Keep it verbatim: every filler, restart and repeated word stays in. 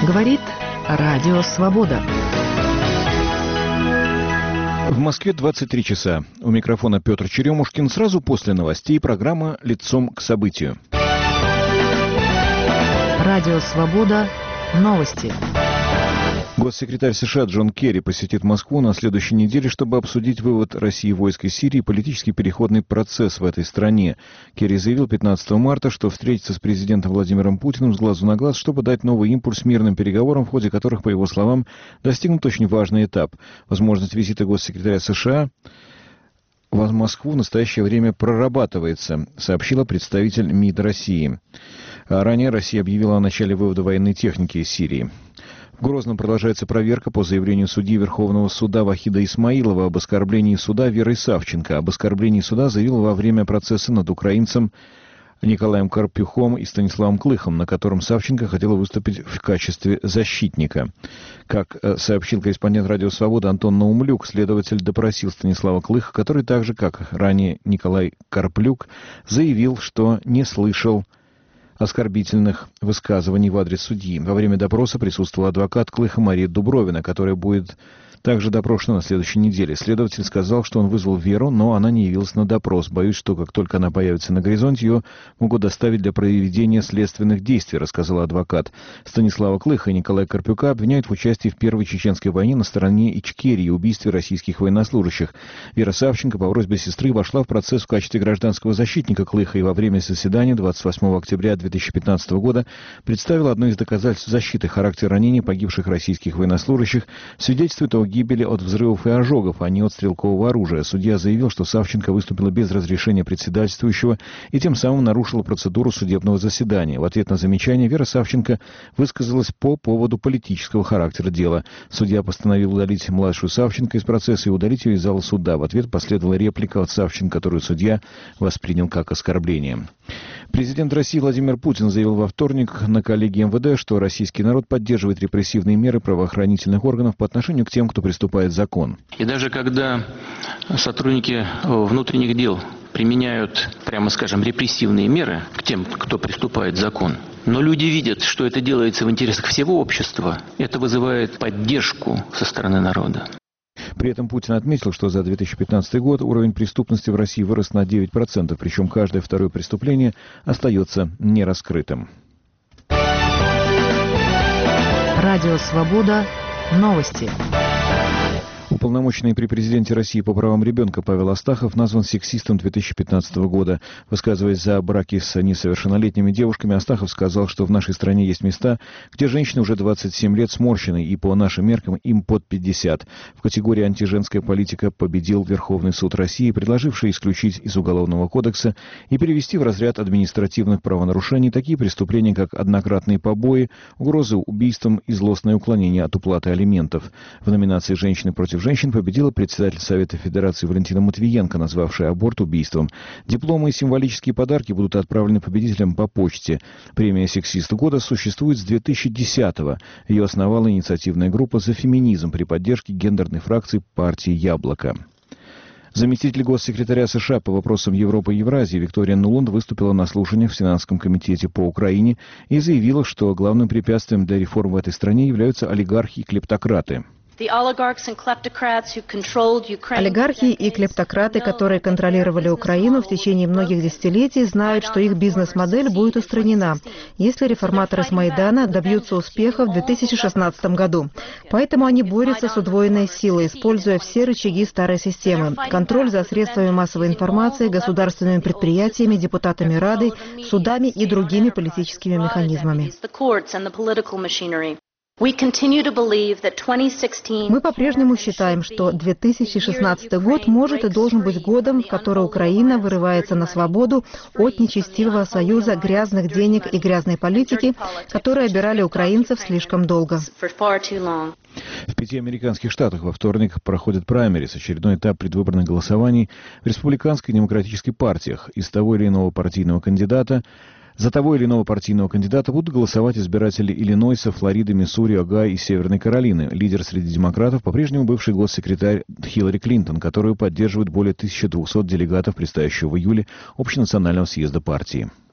Говорит Радио Свобода. В Москве двадцать три часа. У микрофона Петр Черемушкин. Сразу после новостей программа «Лицом к событию». Радио Свобода. Новости. Госсекретарь США Джон Керри посетит Москву на следующей неделе, чтобы обсудить вывод России войск из Сирии и политический переходный процесс в этой стране. Керри заявил пятнадцатого марта, что встретится с президентом Владимиром Путиным с глазу на глаз, чтобы дать новый импульс мирным переговорам, в ходе которых, по его словам, достигнут очень важный этап. Возможность визита госсекретаря США в Москву в настоящее время прорабатывается, сообщила представитель МИД России. А ранее Россия объявила о начале вывода военной техники из Сирии. В Грозном продолжается проверка по заявлению судьи Верховного суда Вахида Исмаилова об оскорблении суда Верой Савченко. Об оскорблении суда заявил во время процесса над украинцем Николаем Карпюхом и Станиславом Клыхом, на котором Савченко хотела выступить в качестве защитника. Как сообщил корреспондент «Радио Свобода» Антон Наумлюк, следователь допросил Станислава Клыха, который так же, как ранее Николай Карплюк, заявил, что не слышал оскорбительных высказываний в адрес судьи. Во время допроса присутствовал адвокат Клыха Мария Дубровина, которая будет также допрошена на следующей неделе. Следователь сказал, что он вызвал Веру, но она не явилась на допрос. Боюсь, что как только она появится на горизонте, ее могут доставить для проведения следственных действий, рассказал адвокат. Станислава Клыха и Николая Карпюка обвиняют в участии в Первой чеченской войне на стороне Ичкерии и убийстве российских военнослужащих. Вера Савченко по просьбе сестры вошла в процесс в качестве гражданского защитника Клыха и во время заседания двадцать восьмого октября две тысячи пятнадцатого года представила одно из доказательств защиты. Характер ранений погибших российских военнослужащих свидетельствует о гибели от взрывов и ожогов, а не от стрелкового оружия. Судья заявил, что Савченко выступила без разрешения председательствующего и тем самым нарушила процедуру судебного заседания. В ответ на замечание Вера Савченко высказалась по поводу политического характера дела. Судья постановил удалить младшую Савченко из процесса и удалить ее из зала суда. В ответ последовала реплика от Савченко, которую судья воспринял как оскорбление. Президент России Владимир Путин заявил во вторник на коллегии эм вэ дэ, что российский народ поддерживает репрессивные меры правоохранительных органов по отношению к тем, кто приступает закон. И даже когда сотрудники внутренних дел применяют, прямо скажем, репрессивные меры к тем, кто приступает закон, но люди видят, что это делается в интересах всего общества, это вызывает поддержку со стороны народа. При этом Путин отметил, что за две тысячи пятнадцатый год уровень преступности в России вырос на девять процентов, причем каждое второе преступление остается нераскрытым. Радио Свобода. Новости. Уполномоченный при президенте России по правам ребенка Павел Астахов назван сексистом две тысячи пятнадцатого года. Высказываясь за браки с несовершеннолетними девушками, Астахов сказал, что в нашей стране есть места, где женщины уже двадцать семь лет сморщены, и по нашим меркам им под пятьдесят. В категории «Антиженская политика» победил Верховный суд России, предложивший исключить из Уголовного кодекса и перевести в разряд административных правонарушений такие преступления, как однократные побои, угрозы убийством и злостное уклонение от уплаты алиментов. В номинации «Женщины против женщин» победила председатель Совета Федерации Валентина Матвиенко, назвавшая аборт убийством. Дипломы и символические подарки будут отправлены победителям по почте. Премия «Сексист года» существует с две тысячи десятого. Ее основала инициативная группа «За феминизм» при поддержке гендерной фракции партии «Яблоко». Заместитель госсекретаря США по вопросам Европы и Евразии Виктория Нуланд выступила на слушаниях в Сенатском комитете по Украине и заявила, что главным препятствием для реформ в этой стране являются олигархи и клептократы. Олигархи и клептократы, которые контролировали Украину в течение многих десятилетий, знают, что их бизнес-модель будет устранена, если реформаторы с Майдана добьются успеха в две тысячи шестнадцатом году. Поэтому они борются с удвоенной силой, используя все рычаги старой системы. Контроль за средствами массовой информации, государственными предприятиями, депутатами Рады, судами и другими политическими механизмами. Мы по-прежнему считаем, что две тысячи шестнадцатый год может и должен быть годом, в который Украина вырывается на свободу от нечестивого союза грязных денег и грязной политики, которые обирали украинцев слишком долго. В пяти американских штатах во вторник проходит праймерис, очередной этап предвыборных голосований в республиканской и демократической партиях. Из того или иного партийного кандидата За того или иного партийного кандидата будут голосовать избиратели Иллинойса, Флориды, Миссури, Огайо и Северной Каролины. Лидер среди демократов по-прежнему бывший госсекретарь Хиллари Клинтон, которую поддерживают более тысячи двухсот делегатов предстоящего в июле общенационального съезда партии.